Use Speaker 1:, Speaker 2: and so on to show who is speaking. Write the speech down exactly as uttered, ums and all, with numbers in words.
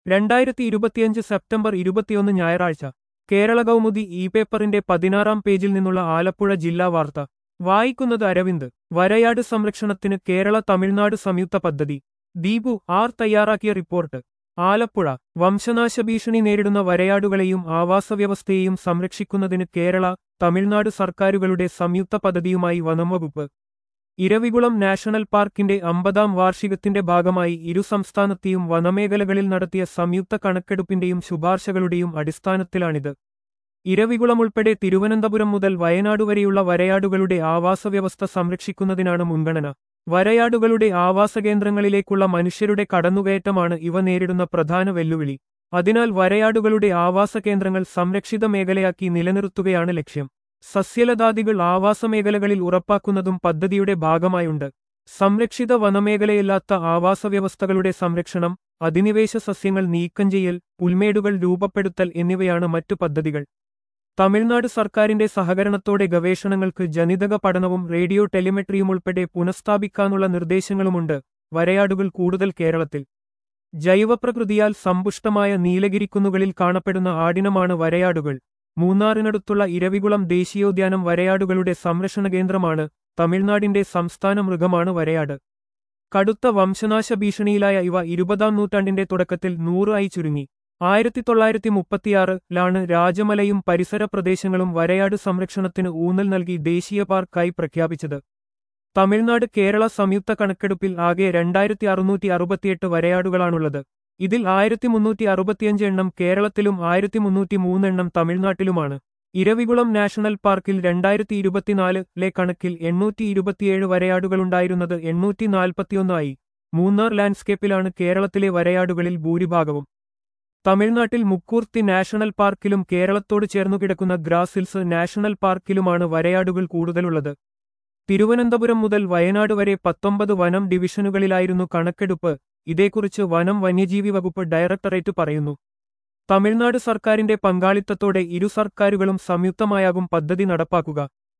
Speaker 1: രണ്ടായിരത്തി ഇരുപത്തിയഞ്ച് സെപ്റ്റംബർ ഇരുപത്തിയൊന്ന് ഞായറാഴ്ച കേരള കൗമുദി ഇ പേപ്പറിന്റെ പതിനാറാം പേജിൽ നിന്നുള്ള ആലപ്പുഴ ജില്ലാ വാർത്ത വായിക്കുന്നത് അരവിന്ദ്. വരയാട് സംരക്ഷണത്തിന് കേരള തമിഴ്നാട് സംയുക്ത പദ്ധതി. ദീപു ആർ തയ്യാറാക്കിയ റിപ്പോർട്ട്. ആലപ്പുഴ. വംശനാശഭീഷണി നേരിടുന്ന വരയാടുകളെയും ആവാസവ്യവസ്ഥയെയും സംരക്ഷിക്കുന്നതിന് കേരള, തമിഴ്നാട് സർക്കാരുകളുടെ സംയുക്ത പദ്ധതിയുമായി വനംവകുപ്പ്. ഇരവികുളം നാഷണൽ പാർക്കിന്റെ അമ്പതാം വാർഷികത്തിന്റെ ഭാഗമായി ഇരു സംസ്ഥാനത്തെയും വനമേഖലകളിൽ നടത്തിയ സംയുക്ത കണക്കെടുപ്പിന്റെയും ശുപാർശകളുടെയും അടിസ്ഥാനത്തിലാണിത്. ഇരവികുളം ഉൾപ്പെടെ തിരുവനന്തപുരം മുതൽ വയനാട് വരെയുള്ള വരയാടുകളുടെ ആവാസവ്യവസ്ഥ സംരക്ഷിക്കുന്നതിനാണ് മുൻഗണന. വരയാടുകളുടെ ആവാസകേന്ദ്രങ്ങളിലേക്കുള്ള മനുഷ്യരുടെ കടന്നുകയറ്റമാണ് ഇവ നേരിടുന്ന പ്രധാന വെല്ലുവിളി. അതിനാൽ വരയാടുകളുടെ ആവാസകേന്ദ്രങ്ങൾ സംരക്ഷിത മേഖലയാക്കി നിലനിർത്തുകയാണ് ലക്ഷ്യം. സസ്യലതാദികൾ ആവാസമേഖലകളിൽ ഉറപ്പാക്കുന്നതും പദ്ധതിയുടെ ഭാഗമായുണ്ട്. സംരക്ഷിത വനമേഖലയില്ലാത്ത ആവാസവ്യവസ്ഥകളുടെ സംരക്ഷണം, അധിനിവേശ സസ്യങ്ങൾ നീക്കം ചെയ്യൽ, പുൽമേടുകൾ രൂപപ്പെടുത്തൽ എന്നിവയാണ് മറ്റു പദ്ധതികൾ. തമിഴ്നാട് സർക്കാരിന്റെ സഹകരണത്തോടെ ഗവേഷണങ്ങൾക്ക് ജനിതക പഠനവും റേഡിയോ ടെലിമെട്രിയുമുൾപ്പെടെ പുനഃസ്ഥാപിക്കാനുള്ള നിർദ്ദേശങ്ങളുമുണ്ട്. വരയാടുകൾ കൂടുതൽ കേരളത്തിൽ. ജൈവപ്രകൃതിയാൽ സമ്പുഷ്ടമായ നീലഗിരിക്കുന്നുകളിൽ കാണപ്പെടുന്ന ആടിനമാണ് വരയാടുകൾ. മൂന്നാറിനടുത്തുള്ള ഇരവികുളം ദേശീയോദ്യാനം വരയാടുകളുടെ സംരക്ഷണ കേന്ദ്രമാണ്. തമിഴ്നാടിന്റെ സംസ്ഥാന മൃഗമാണ് വരയാട്. കടുത്ത വംശനാശ ഭീഷണിയിലായ ഇവ ഇരുപതാം നൂറ്റാണ്ടിന്റെ തുടക്കത്തിൽ നൂറ് ആയി ചുരുങ്ങി. ആയിരത്തി തൊള്ളായിരത്തി മുപ്പത്തിയാറിലാണ് രാജമലയും പരിസര പ്രദേശങ്ങളും വരയാട് സംരക്ഷണത്തിന് ഊന്നൽ നൽകി ദേശീയ പാർക്കായി പ്രഖ്യാപിച്ചത്. തമിഴ്നാട് കേരള സംയുക്ത കണക്കെടുപ്പിൽ ആകെ രണ്ടായിരത്തി അറുന്നൂറ്റി അറുപത്തിയെട്ട് വരയാടുകളാണുള്ളത്. ഇതിൽ ആയിരത്തി മുന്നൂറ്റി അറുപത്തിയഞ്ച് എണ്ണം കേരളത്തിലും ആയിരത്തി മുന്നൂറ്റി മൂന്ന് എണ്ണം തമിഴ്നാട്ടിലുമാണ്. ഇരവികുളം നാഷണൽ പാർക്കിൽ രണ്ടായിരത്തി ഇരുപത്തിനാലിലെ കണക്കിൽ എണ്ണൂറ്റി ഇരുപത്തിയേഴ് വരയാടുകളുണ്ടായിരുന്നത് എണ്ണൂറ്റി നാൽപ്പത്തിയൊന്നായി. മൂന്നാർ ലാൻഡ്സ്കേപ്പിലാണ് കേരളത്തിലെ വരയാടുകളിൽ ഭൂരിഭാഗവും. തമിഴ്നാട്ടിൽ മുക്കൂർത്തി നാഷണൽ പാർക്കിലും കേരളത്തോട് ചേർന്നുകിടക്കുന്ന ഗ്രാസ് ഹിൽസ് നാഷണൽ പാർക്കിലുമാണ് വരയാടുകൾ കൂടുതലുള്ളത്. തിരുവനന്തപുരം മുതൽ വയനാട് വരെ പത്തൊമ്പത് വനം ഡിവിഷനുകളിലായിരുന്നു കണക്കെടുപ്പ്. ഇതേക്കുറിച്ച് വനം വന്യജീവി വകുപ്പ് ഡയറക്ടറേറ്റ് പറയുന്നു. തമിഴ്നാട് സർക്കാരിന്റെ പങ്കാളിത്തത്തോടെ ഇരു സർക്കാരുകളും സംയുക്തമായാകും പദ്ധതി നടപ്പാക്കുക.